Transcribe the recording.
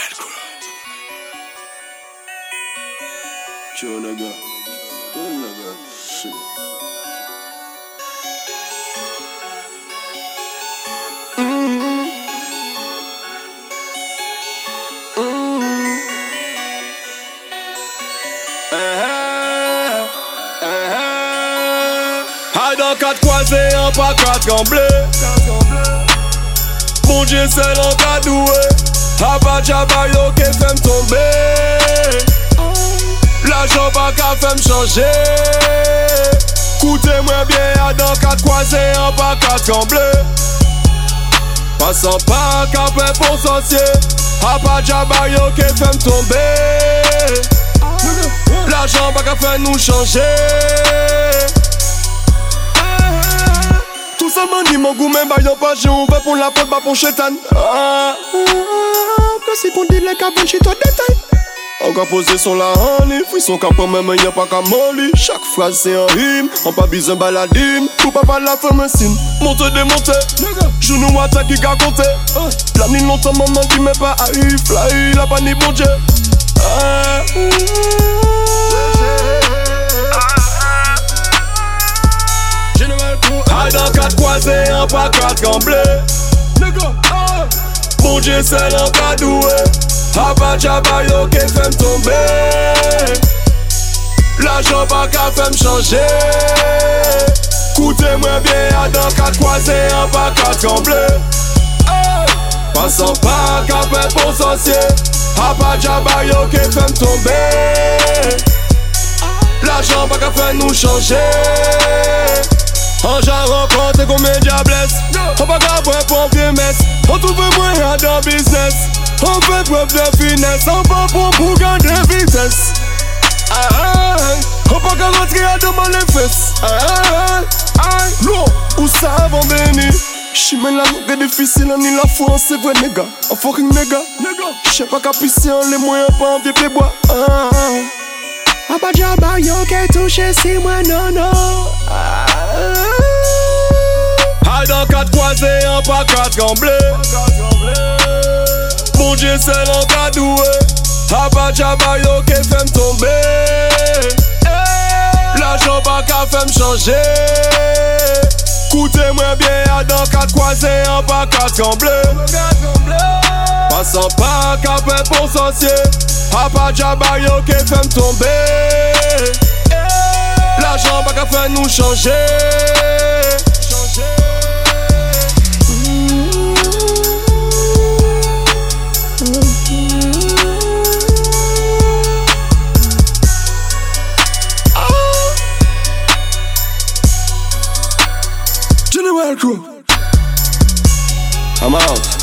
Chill, nigga. Nigga. Shit. Aïe dans 4 croisés, en pas 4 gamblés. Mon Dieu c'est l'encadoué. Abadjaba yo qui fait me tomber. L'argent pas qu'à fait me changer. Écoutez-moi bien, dans 4 croisés, en pas 4 gamblés. Passant pas qu'à faire pour sorcier. Abadjaba yo qui fait me tomber. L'argent pas qu'à faire nous changer. Tout ça m'a dit mon goût même bah y'en pas j'ai ouvert pour la porte bah pour chétan. Merci pour dire les cabines chez toi détail. Encore posé sur la honey, frisson capot même y'a pas qu'à molly. Chaque phrase c'est un rime, on pas besoin baladine. Pour pas parler la femme signe, monte démonte. Genou attaque qui qu'a compté. La nuit longtemps maman qui m'est pas à y fly, la pas ni bon Dieu. Aïe dans 4 croisés, en pas 4 gamblés. Mon Dieu c'est l'encadoué. Abadjaba yo qui fait me tomber. L'argent pas qu'à fait me changer. Écoutez-moi bien, dans 4 croisés, en pas 4 gamblés. Passant pas qu'à faire pour sorcier. Abadjaba yo qui fait me tomber. L'argent pas qu'à faire nous changer. On j'ai rencontré combien diablesse. On pas qu'à voir pour vieux mess. On trouve moyen dans business. On fait preuve de finesse. On pas pour gagner vitesse. On pas qu'à rentrer dans les fesses. L'eau, où ça va béni. J'mène la langue difficile, on y la foi, c'est vrai nègre. Un fucking nègre. J'sais pas qu'à pisser, on les moyens pas en vieux pied bois. Abadjaba yo qui touche si moi non non. Aïe dans 4 croisés, en pas 4 gamblés. Mon Dieu c'est l'encadoué. Abadjaba yo qui fait me tomber. L'argent pas qu'à fait me changer. Écoutez-moi bien, dans 4 croisés, en pas 4 gamblés. Passant pas qu'à faire pour sorcier. Abadjaba yo qui fait me tomber. L'argent pas qu'à faire nous changer. General Crew, I'm out.